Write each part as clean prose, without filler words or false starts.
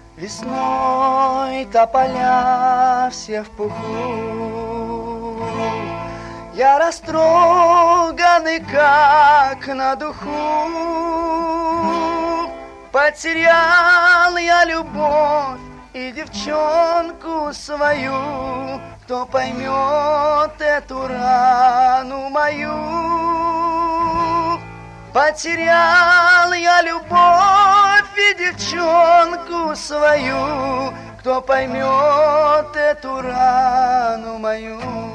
Весной тополя все в пуху, я растроганный, как на духу. Потерял я любовь и девчонку свою. Кто поймет эту рану мою? Потерял я любовь и девчонку свою. Кто поймет эту рану мою?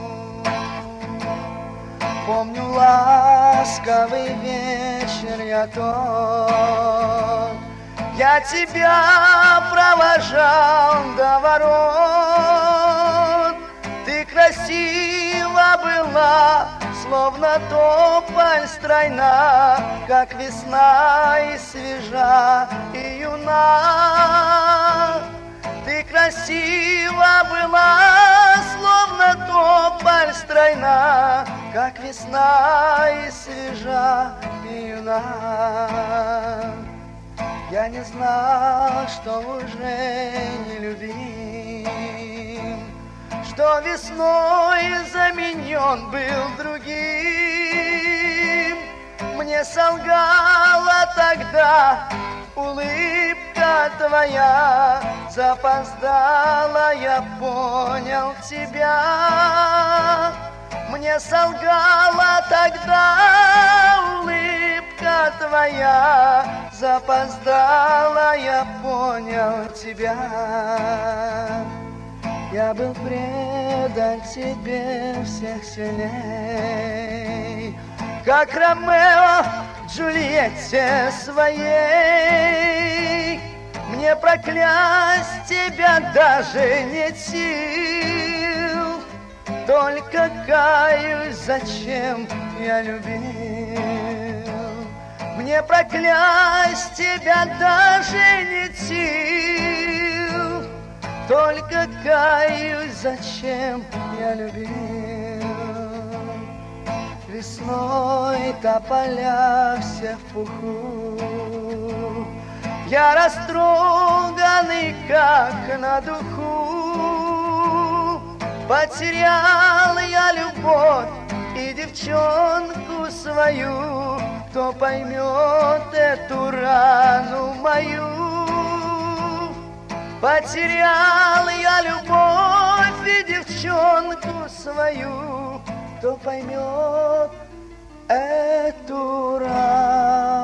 Помню ласковый вечер я тот, я тебя провожал до ворот. Ты красива была, словно тополь стройна, как весна и свежа и юна. Ты красива была, словно тополь стройна, как весна и свежа и юна. Я не знал, что уже не любим, что весной заменен был другим. Мне солгала тогда улыбка твоя, запоздала, я понял тебя. Мне солгала тогда улыбка твоя, запоздала, я понял тебя. Я был предан тебе всех сильней, как Ромео Джульетте своей. Мне проклясть тебя даже нет сил, только каюсь, зачем я любил. Мне проклясть тебя даже нет сил, только каюсь, зачем я любил. Весной тополя все в пуху, я растроганный, как на духу. Потерял я любовь и девчонку свою. Кто поймет эту рану мою? Потерял я любовь и девчонку свою. Кто поймет эту рану?